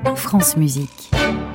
France Musique.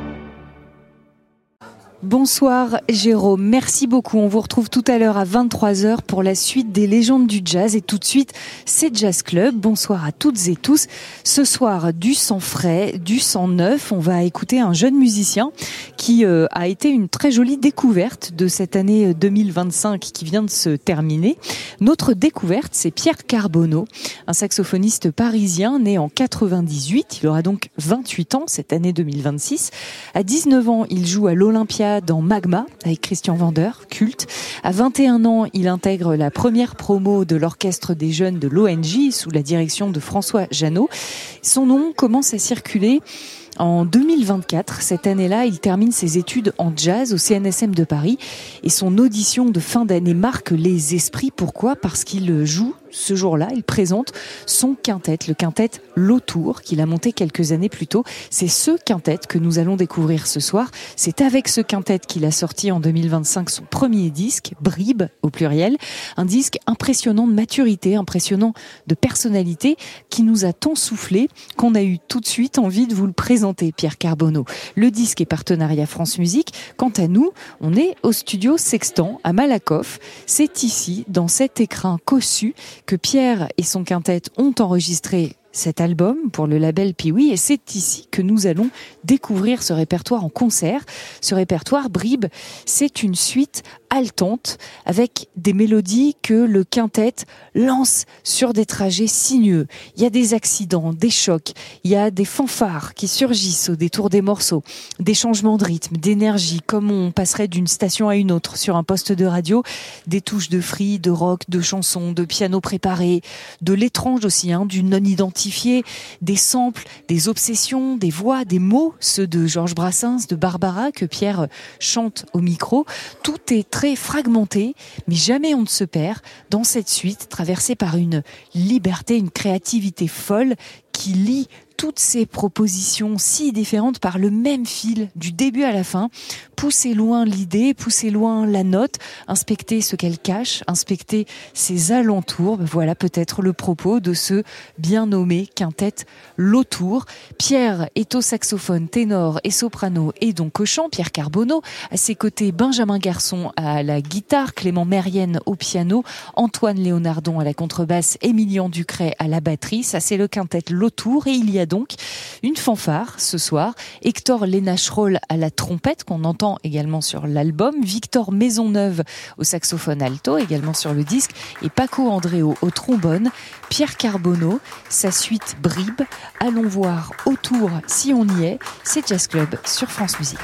Bonsoir Jérôme, merci beaucoup. On vous retrouve tout à l'heure à 23h pour la suite des légendes du jazz. Et tout de suite, c'est Jazz Club. Bonsoir à toutes et tous. Ce soir, du sang frais, du sang neuf. On va écouter un jeune musicien qui a été une très jolie découverte de cette année 2025 qui vient de se terminer. Notre découverte, c'est Pierre Carbonneau, un saxophoniste parisien né en 98. Il aura donc 28 ans cette année 2026. À 19 ans, il joue à l'Olympia dans Magma avec Christian Vander, culte. À 21 ans, il intègre la première promo de l'orchestre des jeunes de l'ONJ sous la direction de François Jeannot. Son nom commence à circuler en 2024. Cette année-là, il termine ses études en jazz au CNSM de Paris et son audition de fin d'année marque les esprits. Pourquoi ? Parce qu'il joue ce jour-là, il présente son quintet, le quintet L'Autour, qu'il a monté quelques années plus tôt. C'est ce quintet que nous allons découvrir ce soir. C'est avec ce quintet qu'il a sorti en 2025 son premier disque, Bribe au pluriel. Un disque impressionnant de maturité, impressionnant de personnalité, qui nous a tant soufflé qu'on a eu tout de suite envie de vous le présenter, Pierre Carbonneau. Le disque est partenariat France Musique. Quant à nous, on est au studio Sextant à Malakoff. C'est ici, dans cet écrin cossu, que Pierre et son quintet ont enregistré cet album pour le label Piwi, et c'est ici que nous allons découvrir ce répertoire en concert. Ce répertoire, Bribe, c'est une suite haletante avec des mélodies que le quintet lance sur des trajets sinueux. Il y a des accidents, des chocs, il y a des fanfares qui surgissent au détour des morceaux, des changements de rythme, d'énergie, comme on passerait d'une station à une autre sur un poste de radio, des touches de free, de rock, de chansons, de piano préparé, de l'étrange aussi, du non-identifié, des samples, des obsessions, des voix, des mots, ceux de Georges Brassens, de Barbara, que Pierre chante au micro. Tout est très fragmenté, mais jamais on ne se perd dans cette suite traversée par une liberté, une créativité folle qui lie toutes ces propositions si différentes par le même fil, du début à la fin. Pousser loin l'idée, pousser loin la note, inspecter ce qu'elle cache, inspecter ses alentours. Voilà peut-être le propos de ce bien nommé quintet L'Autour. Pierre est au saxophone, ténor et soprano et donc au chant, Pierre Carbonneau. À ses côtés, Benjamin Garçon à la guitare, Clément Mérienne au piano, Antoine Léonardon à la contrebasse, Émilian Ducret à la batterie. Ça, c'est le quintet L'Autour. Et il y a donc une fanfare ce soir. Hector Lénacherol à la trompette, qu'on entend également sur l'album. Victor Maisonneuve au saxophone alto, également sur le disque. Et Paco Andréo au trombone. Pierre Carbonneau, sa suite Bribe. Allons voir autour si on y est. C'est Jazz Club sur France Musique.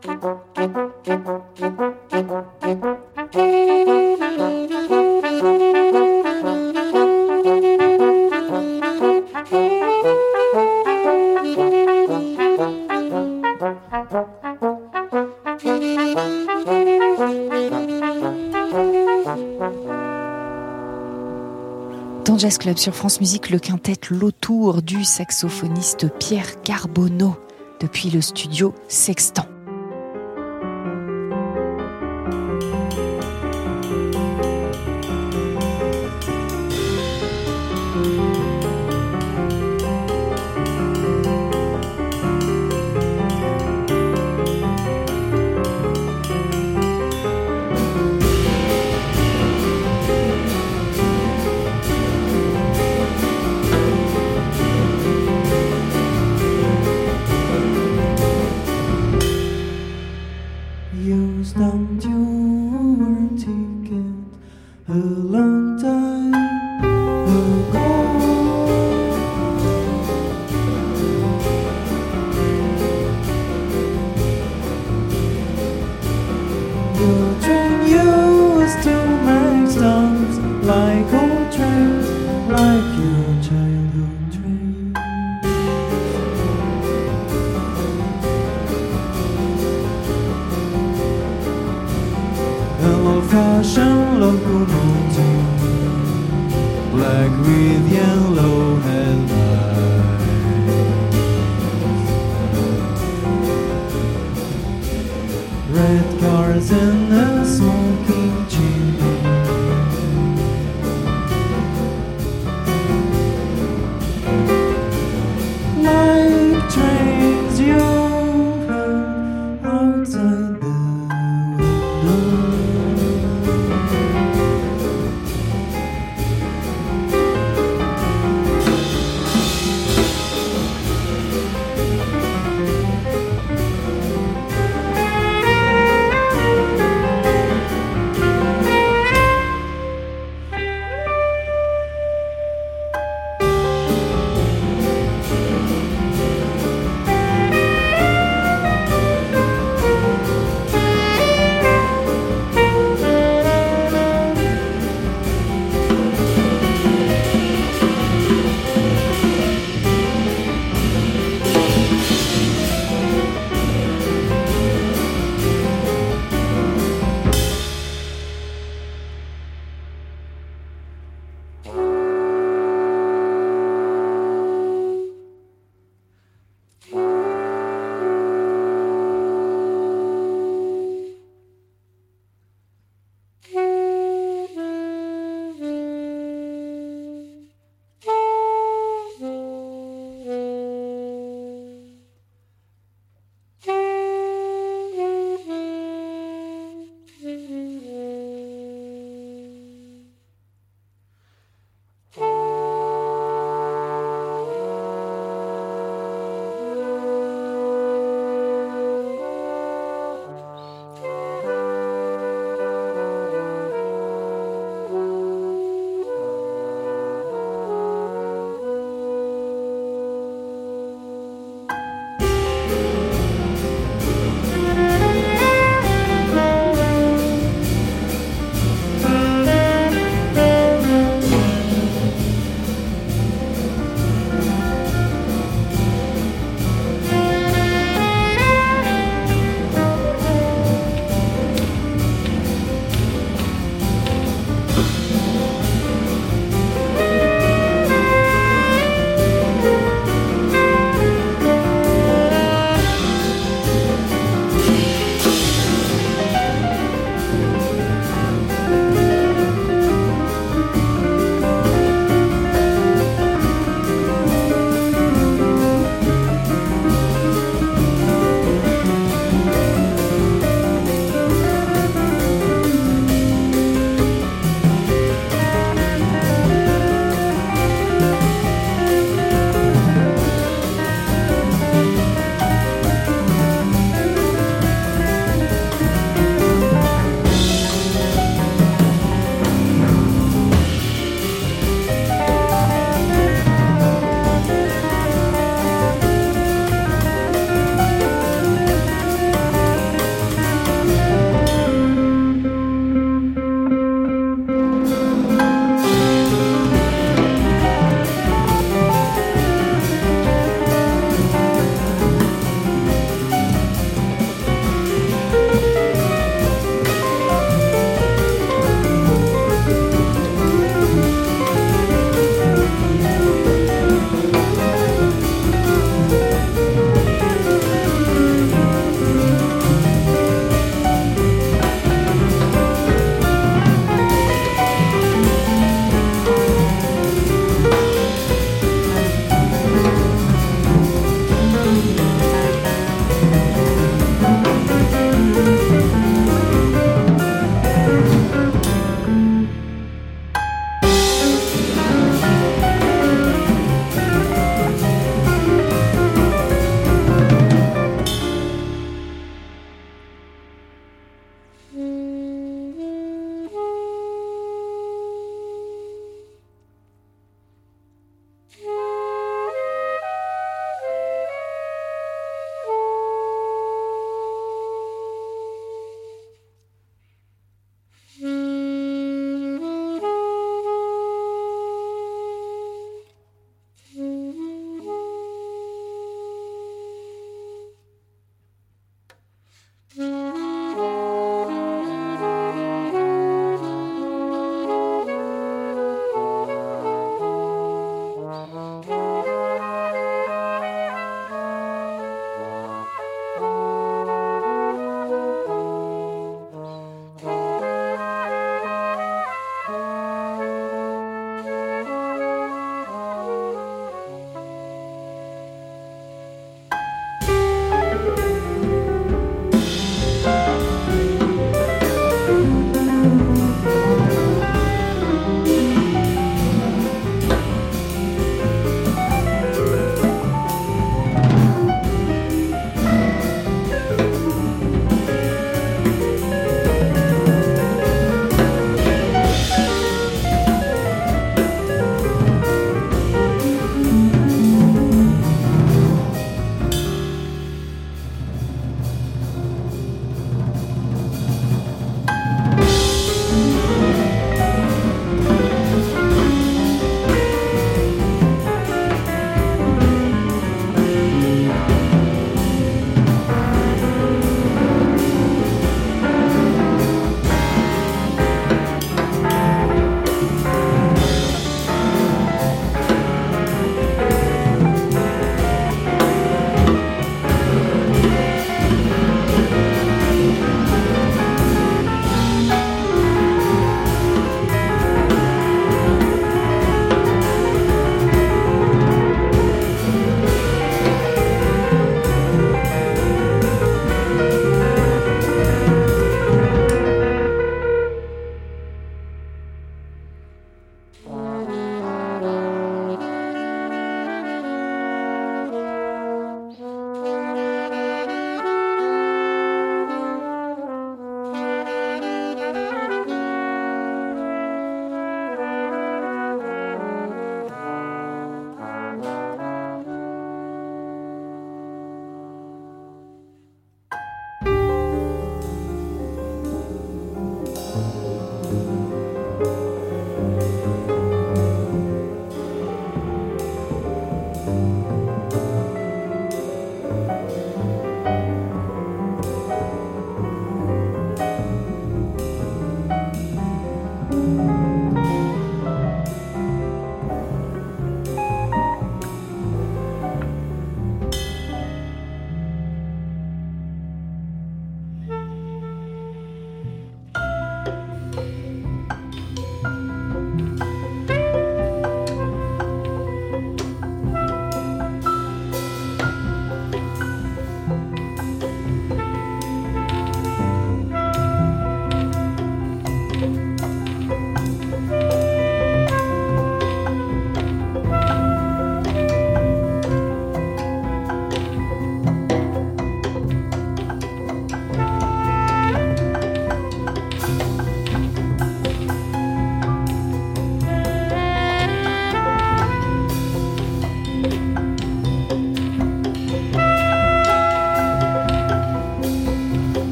Dans Jazz Club sur France Musique, le quintet L'Autour du saxophoniste Pierre Carbonneau depuis le studio Sextant. Old-fashioned locomotive, black with yellow headlights. Red cars and a smoking chimney. Like trains you heard outside the window.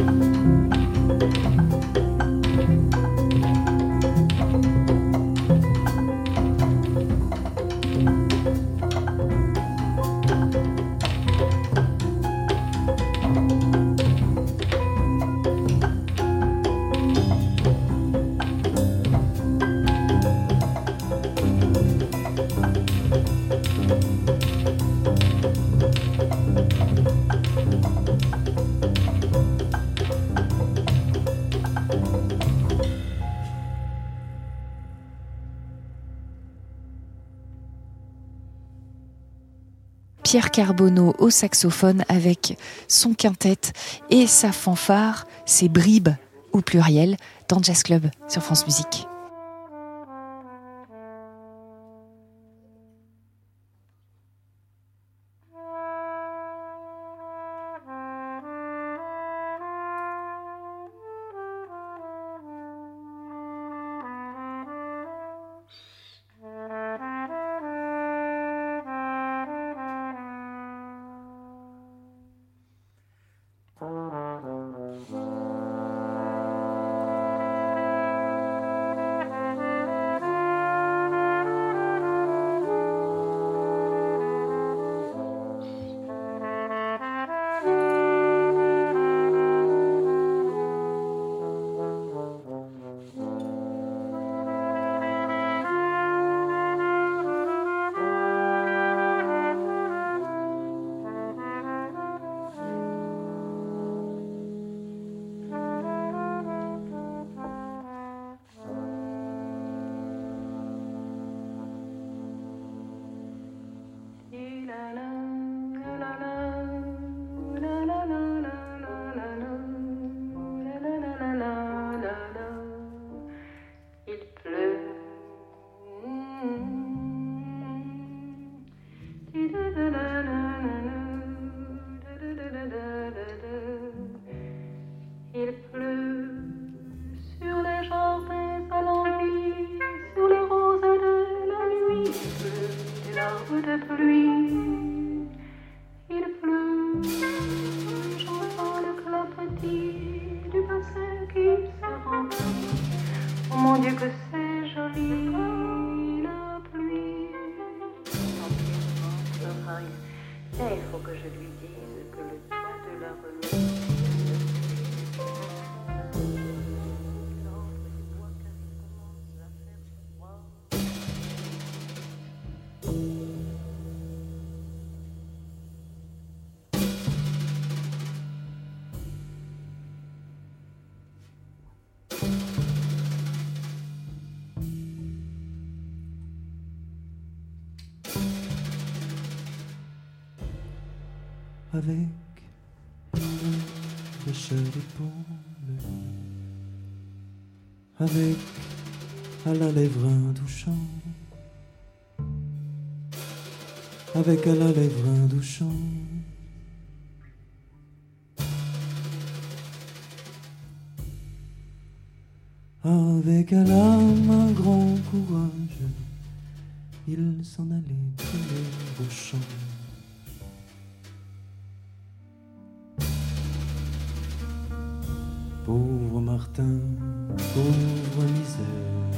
Pierre Carbonneau au saxophone avec son quintet et sa fanfare, ses bribes au pluriel, dans Jazz Club sur France Musique. Avec une fraîcheur d'épaule, avec à la lèvre un touchant, avec à la lèvre un touchant, avec à l'âme un grand courage, il s'en allait trouver au champ. Pauvre Martin, pauvre misère,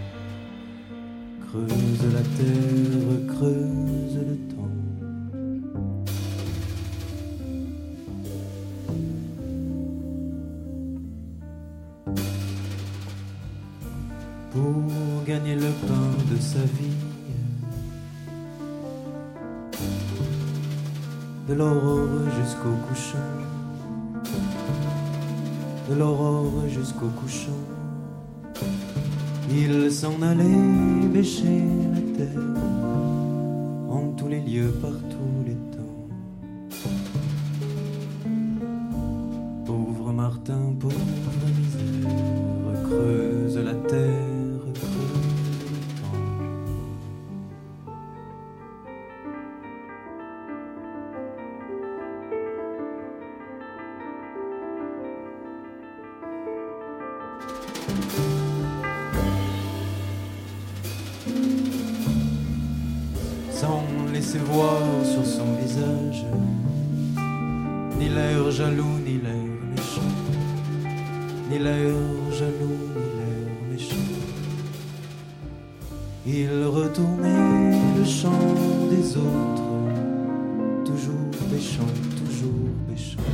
creuse la terre, creuse le temps. Pour gagner le pain de sa vie, de l'aurore jusqu'au couchant, de l'aurore jusqu'au couchant, il s'en allait bêcher la terre, en tous les lieux, par tous les temps. Pauvre Martin, pauvre misère, creuse la terre, creuse le temps. Sans laisser voir sur son visage ni l'air jaloux ni l'air méchant, ni l'air jaloux, ni l'air méchant. Il retournait le chant des autres, toujours péchant, toujours péchant.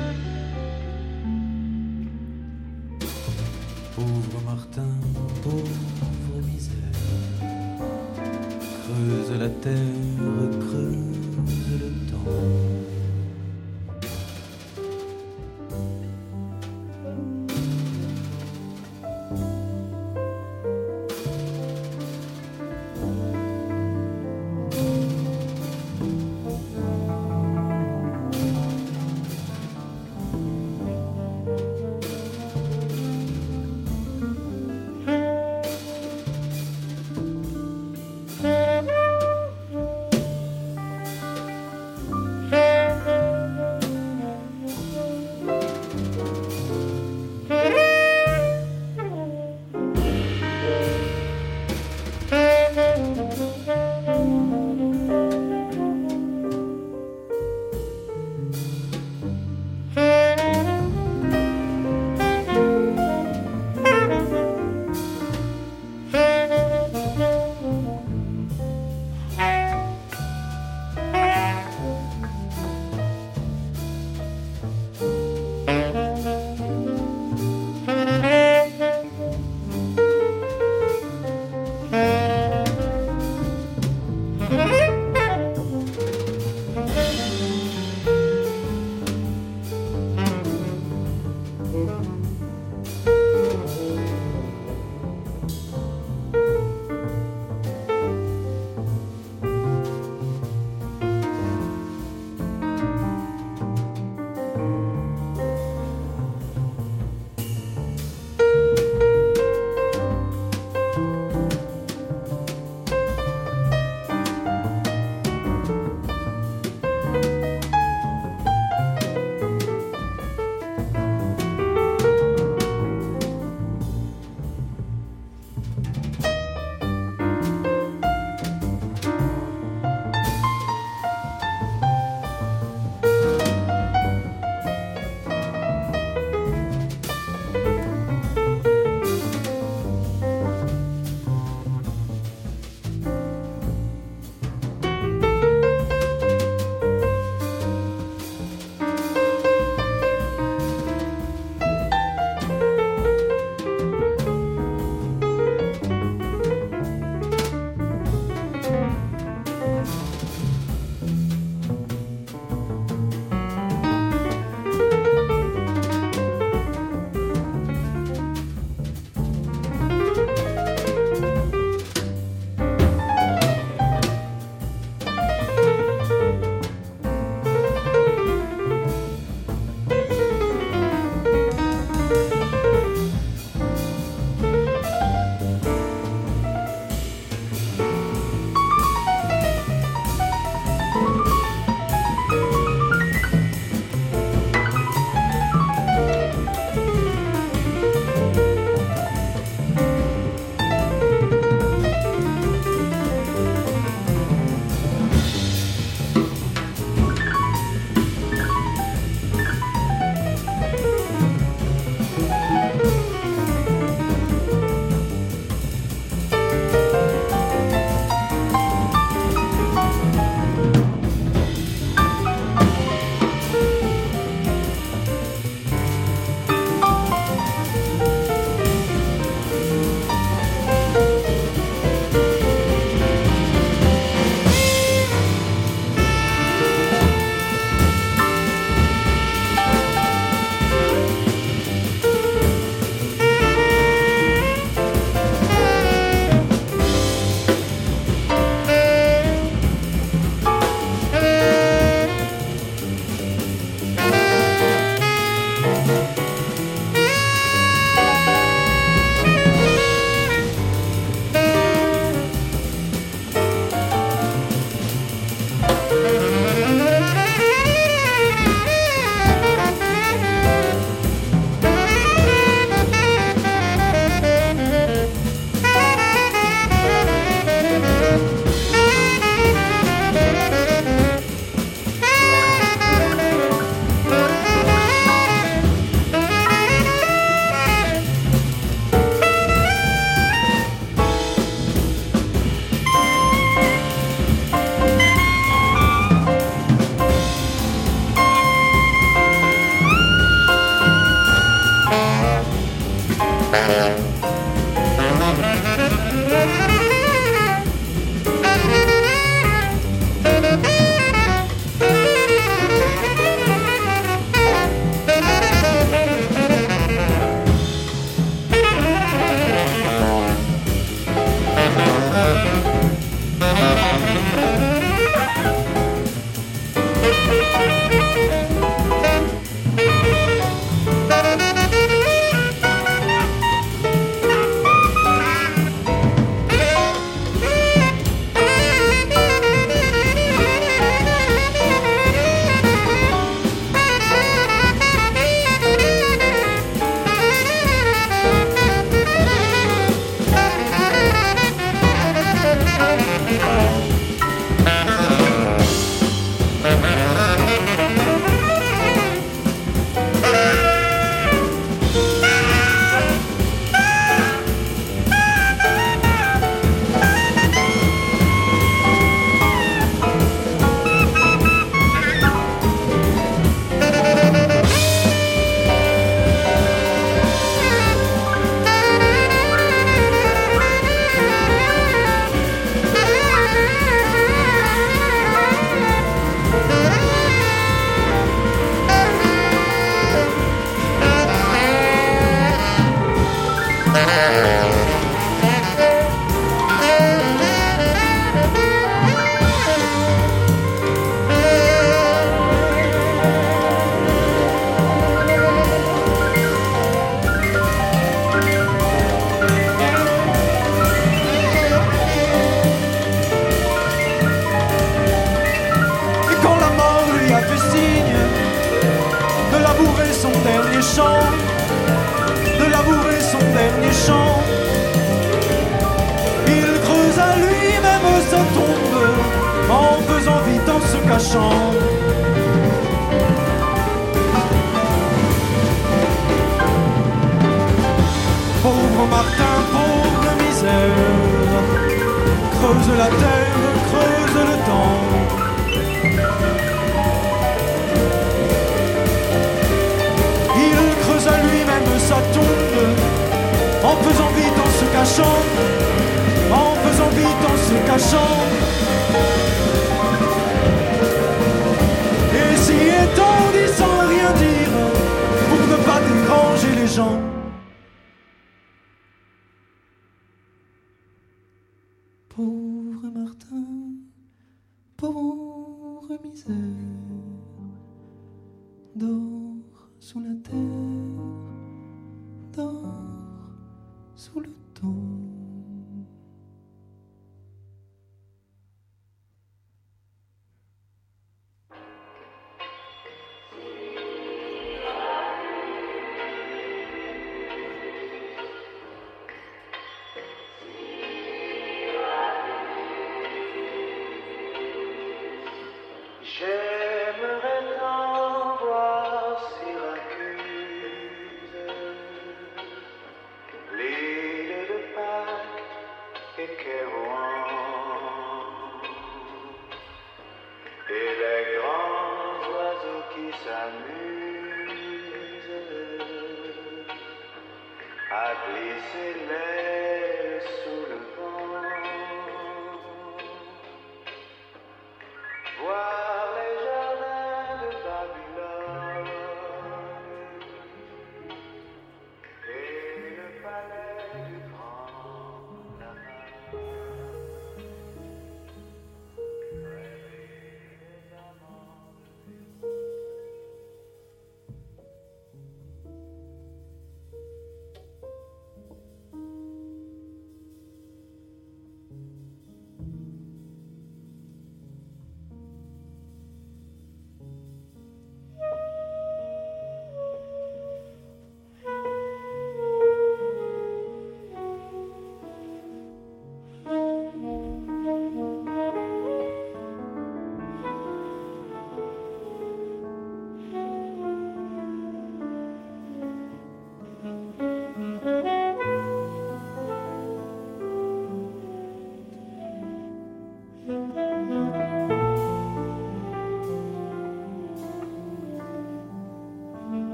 Pauvre Martin, pauvre misère, creuse la terre, creuse le temps.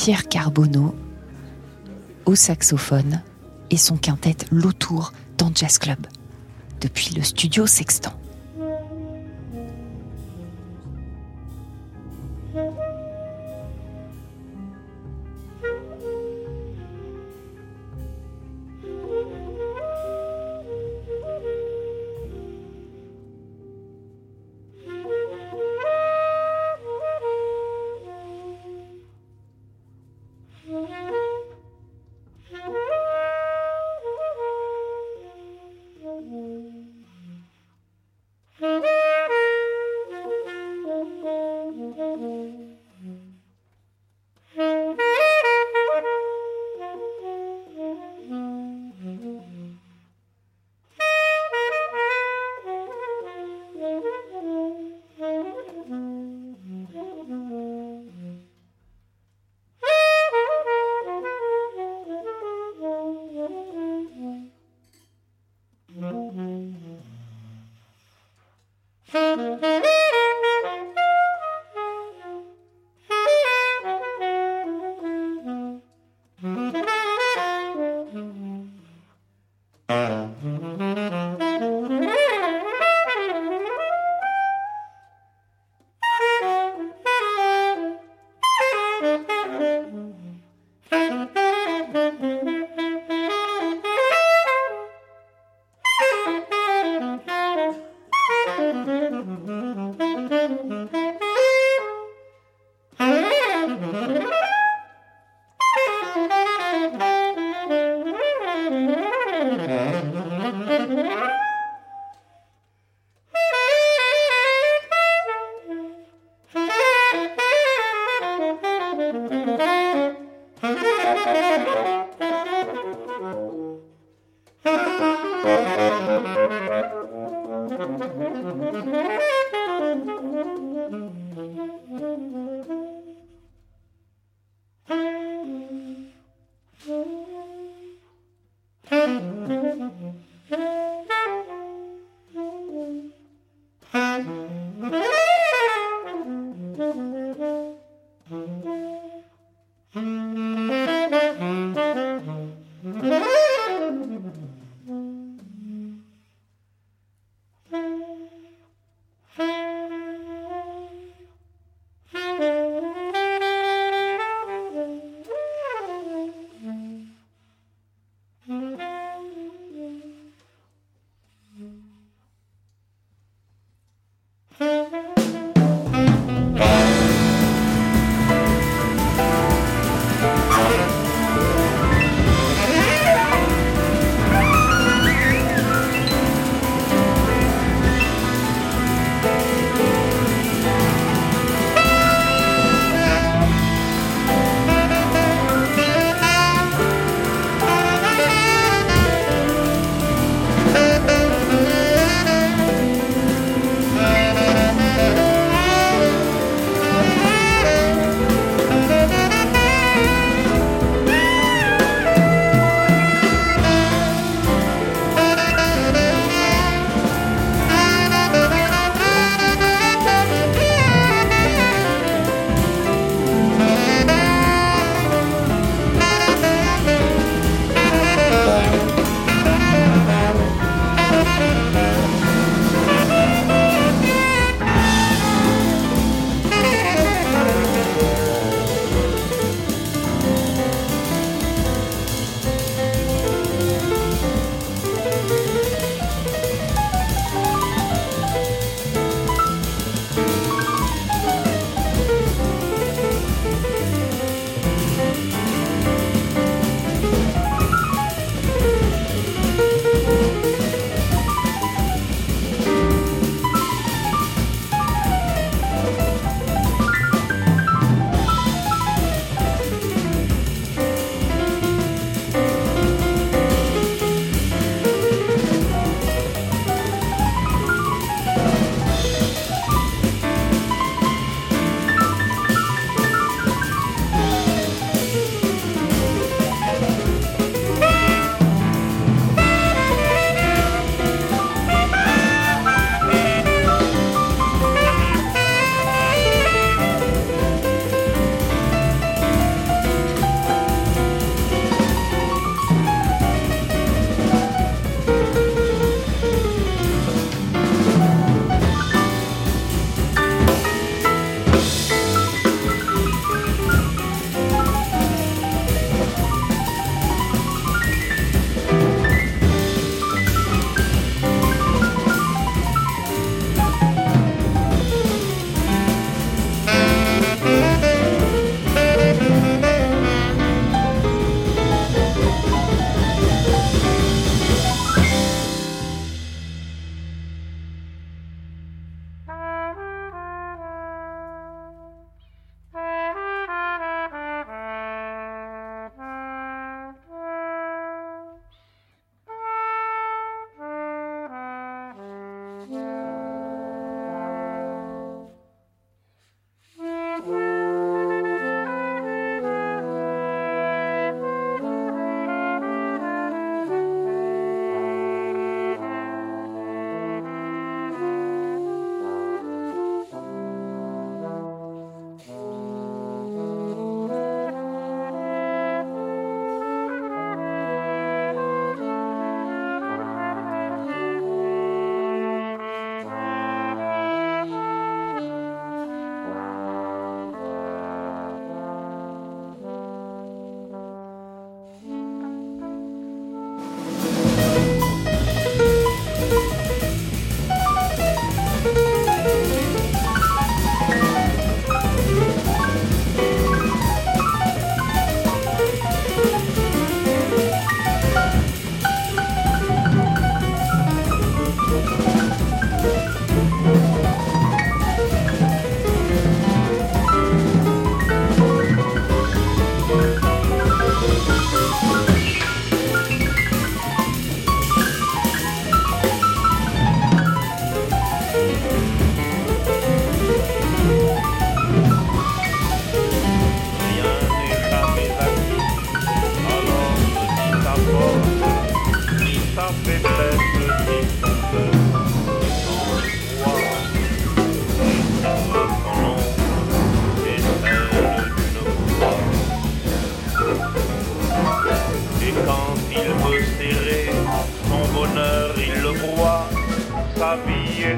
Pierre Carbonneau au saxophone et son quintet L'Autour dans Jazz Club, depuis le studio Sextant.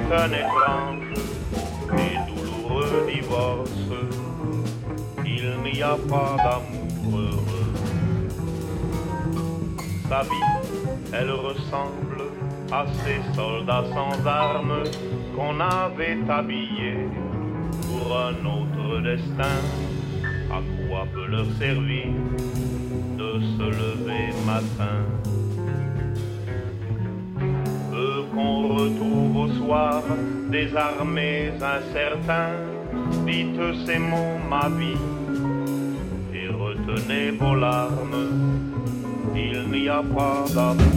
un étrange et douloureux divorce. Il n'y a pas d'amour heureux. Sa vie, elle ressemble à ces soldats sans armes qu'on avait habillés pour un autre destin. À quoi peut leur servir de se lever matin? Eux qu'on retrouve au soir désarmés, incertains, dites ces mots, ma vie, et retenez vos larmes, il n'y a pas d'amour.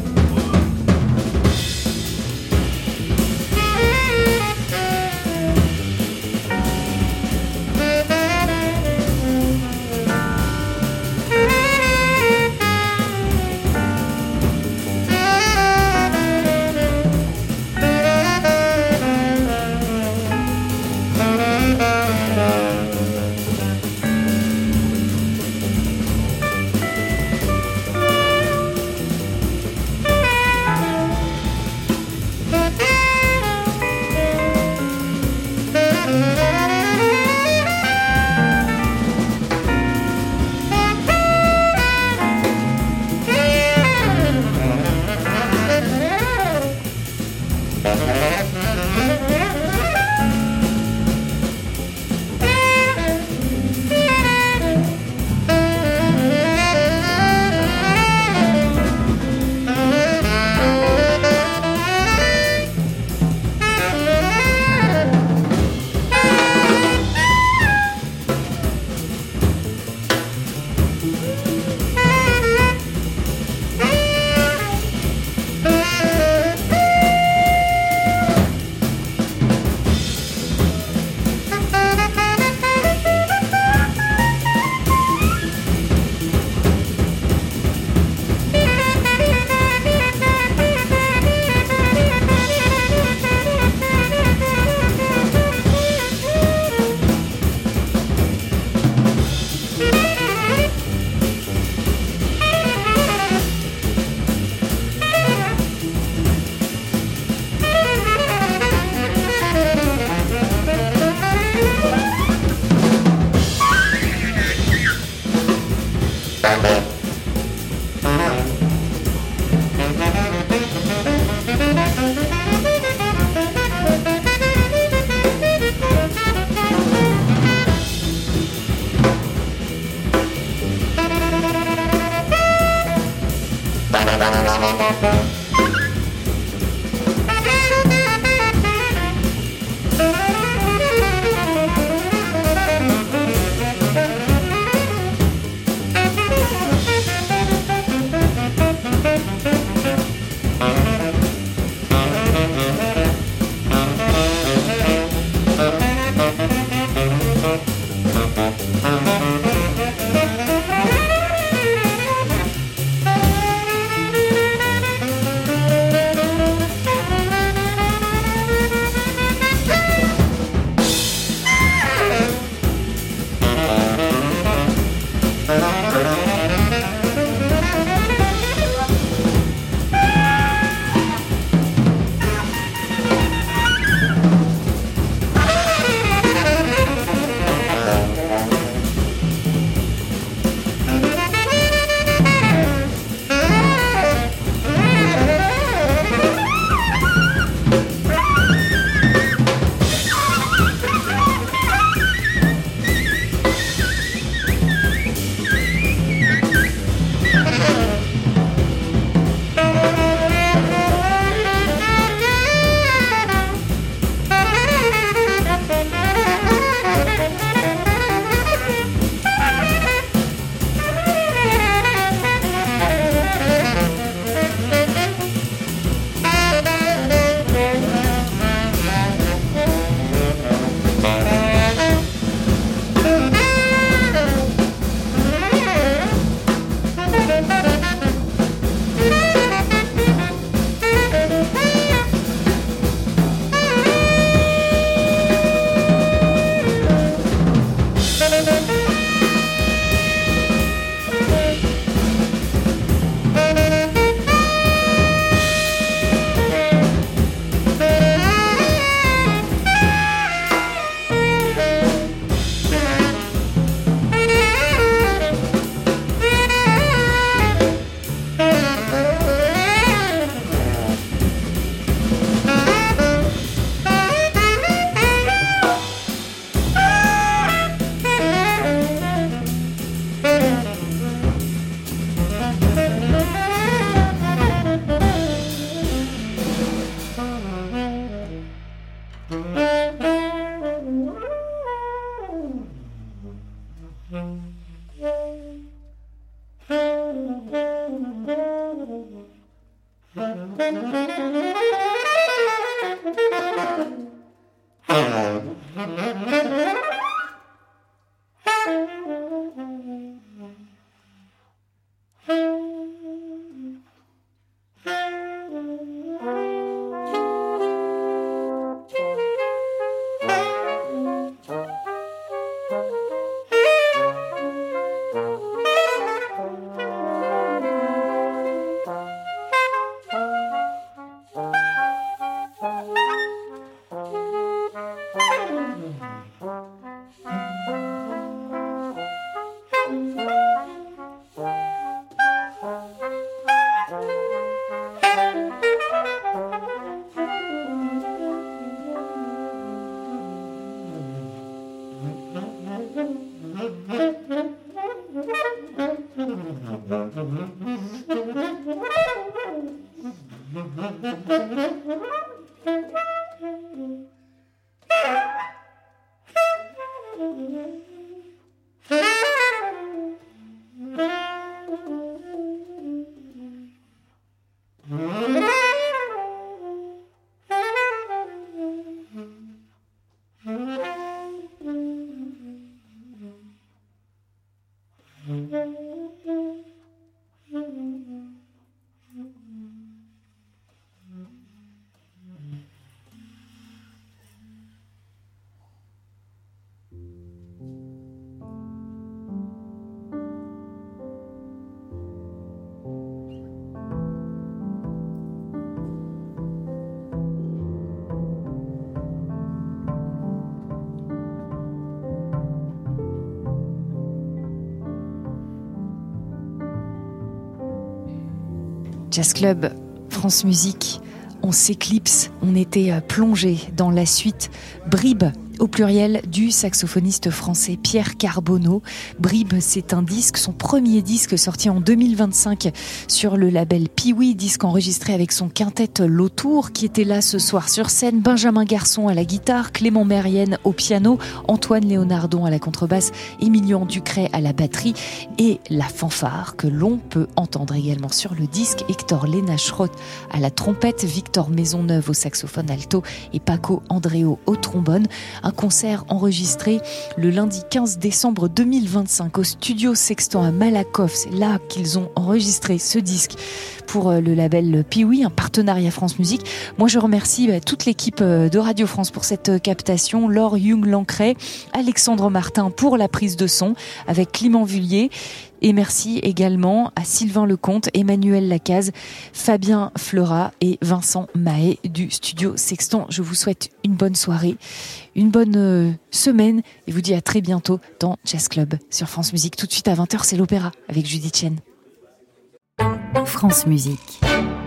Jazz Club, France Musique, on s'éclipse, on était plongé dans la suite Bribe, au pluriel, du saxophoniste français Pierre Carbonneau. Bribe, c'est un disque, son premier disque sorti en 2025 sur le label Piwi, disque enregistré avec son quintet L'Autour, qui était là ce soir sur scène. Benjamin Garçon à la guitare, Clément Mérienne au piano, Antoine Léonardon à la contrebasse, Émilion Ducret à la batterie et la fanfare que l'on peut entendre également sur le disque. Hector Lénacheroth à la trompette, Victor Maisonneuve au saxophone alto et Paco Andréo au trombone. Un concert enregistré le lundi 15 décembre 2025 au studio Sextant à Malakoff. C'est là qu'ils ont enregistré ce disque pour le label Piwi, un partenariat France Musique. Moi, je remercie toute l'équipe de Radio France pour cette captation. Laure Young-Lancret, Alexandre Martin pour la prise de son avec Clément Vullier. Et merci également à Sylvain Lecomte, Emmanuel Lacaze, Fabien Fleurat et Vincent Mahé du studio Sextant. Je vous souhaite une bonne soirée, une bonne semaine et vous dis à très bientôt dans Jazz Club sur France Musique. Tout de suite à 20h, c'est l'opéra avec Judith Chen. France Musique.